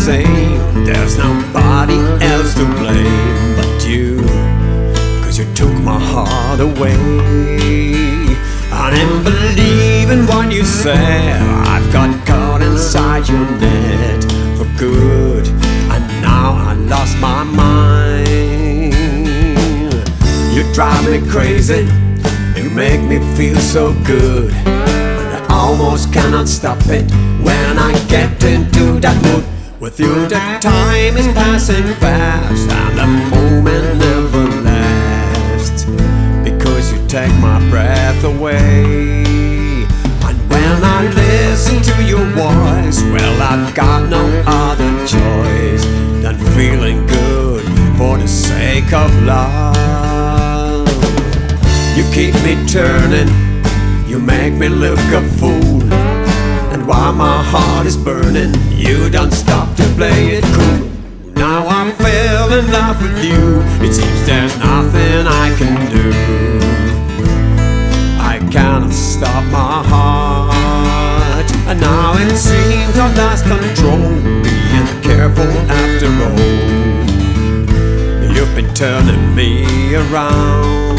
same. There's nobody else to blame but you, 'cause you took my heart away. I didn't believe in what you said. I've got caught inside your net for good, and now I lost my mind. You drive me crazy, you make me feel so good, and I almost cannot stop it when I get into that mood. With you the time is passing fast, and the moment never lasts, because you take my breath away. And when I listen to your voice, well, I've got no other choice than feeling good for the sake of love. You keep me turning, you make me look a fool, and while my heart is burning, you don't stop to play it cool. Now I fell in love with you, it seems there's nothing I can do. I cannot stop my heart, and now it seems I've lost control. Being careful after all, you've been turning me around.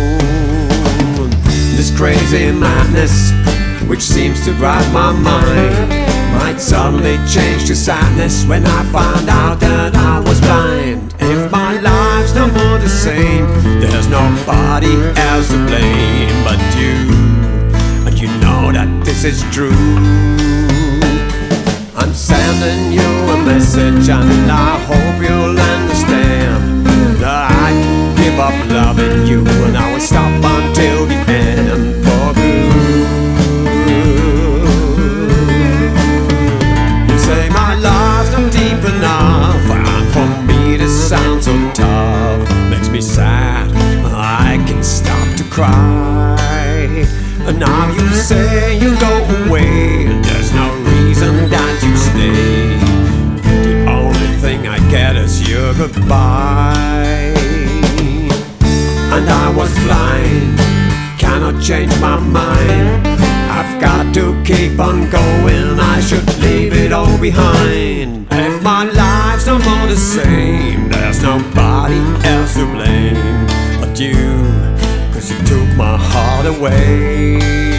This crazy madness, which seems to drive my mind, might suddenly change to sadness when I find out that I was blind. If my life's no more the same, there's nobody else to blame but you, and you know that this is true. I'm sending you a message, and I hope you'll understand that I give up loving you, and I will stop until the end for good. You say my life's not deep enough, and for me this sounds so tough. Makes me sad, I can stop to cry. And now you say you go away, and there's no reason that you stay. The only thing I get is your goodbye. And I was blind, cannot change my mind. I've got to keep on going, I should leave it all behind. If my life's no more the same, there's nobody else to blame but you, 'cause you took my heart away.